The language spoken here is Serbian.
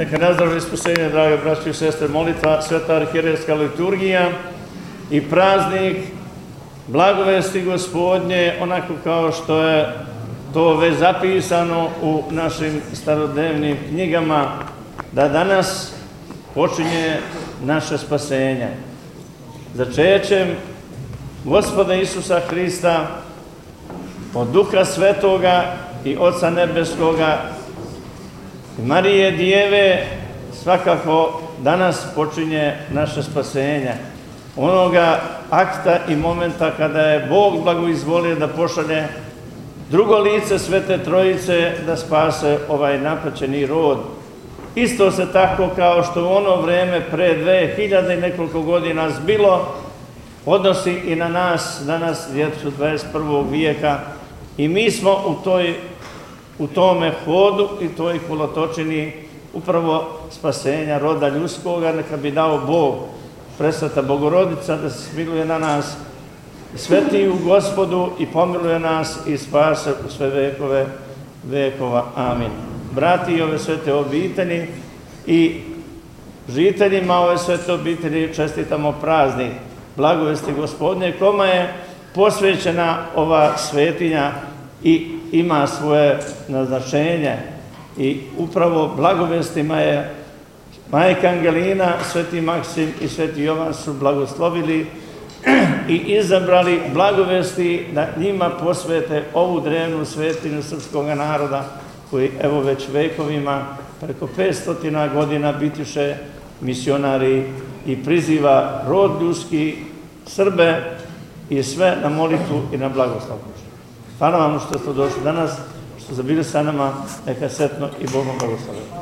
Neka nazdravi spasenje, drage braći i sestre, molitva, sveta arhijerejska liturgija i praznik blagovesti Gospodnje, onako kao što je to već zapisano u našim starodnevnim knjigama, da danas počinje naše spasenje. Začećem Gospoda Isusa Hrista, od Duha Svetoga i Oca Nebeskoga i Marije Djeve, svakako danas počinje naše spasenje. Onoga akta i momenta kada je Bog blagoizvolio da pošalje drugo lice Svete Trojice da spase ovaj napaćeni rod. Isto se tako kao što u ono vreme pre 2000 i nekoliko godina zbilo, odnosi i na nas, danas, djecu 21. vijeka, i mi smo u tome hodu i toj kolotočini upravo spasenja roda ljudskoga. Neka bi dao Bog, presveta Bogorodica, da se smiluje na nas, sveti u Gospodu i pomiluje nas i spase u sve vekove vekova. Amin. Brati i ove svete obitelji i žiteljima ove svete obitelji čestitamo praznik blagovesti Gospodnje, kome je posvećena ova svetinja i ima svoje naznačenje. I upravo blagovestima je majka Angelina, sveti Maksim i sveti Jovan su blagoslovili i izabrali blagovesti da njima posvete ovu drevnu svetinju srpskog naroda, koji evo već vekovima, preko 500 godina bitiše misionari i priziva rod ljudski, Srbe i sve na molitvu i na blagoslov. Hvala vam što ste došli danas, što ste bili sa nama, neka setno i Bogom blagoslove.